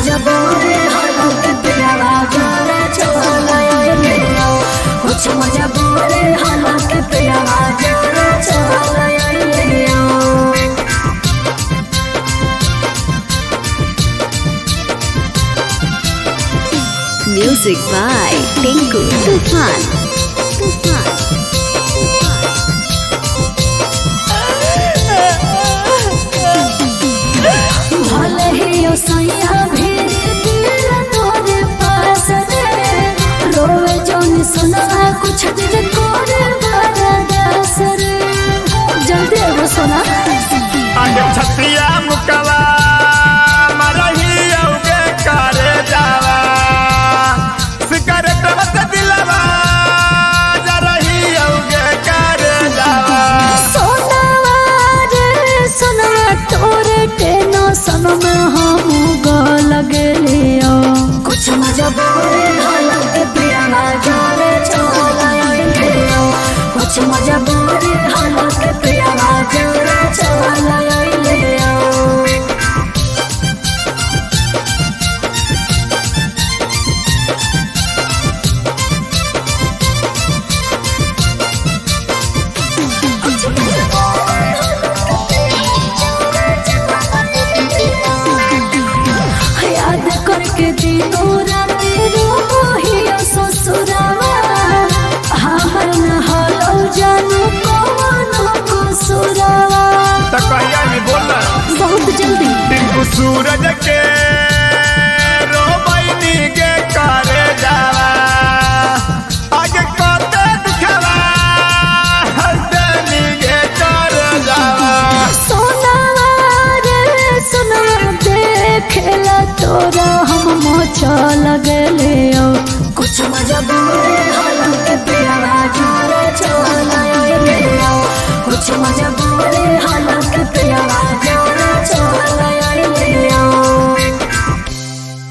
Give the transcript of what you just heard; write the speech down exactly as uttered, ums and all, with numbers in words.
मजबूरी हालत प्यारा जोरे चला आइले कुछ मजबूरी हालत प्यारा जोरे चला आइले। Music by Tinku Tufan. Tufan. भले ही ओ सैया भीड़ दिल तोरे पास रे रोवे जोन सुना कुछ दिन कोरे बरदास रे जल्दी वो सुना आगे छतिया मुकवा मरही औगे करे जावा सिगरेट मत दिलवा जरही औगे करे जावा सोनावा रे सोनावा तोरे टेनो सन में हम गो लगे लियो कुछ मजबूरी हालत प्यारा जोरे चला आइले कुछ मजबूरी हालत प्यारा जोरे चला आइले। याद करके दिनों रात रोहिया ससुरावा हमर न हलो जानू कौन कसुरावा तो कहिया नहीं बोलना बहुत जल्दी टिंकू सूरज के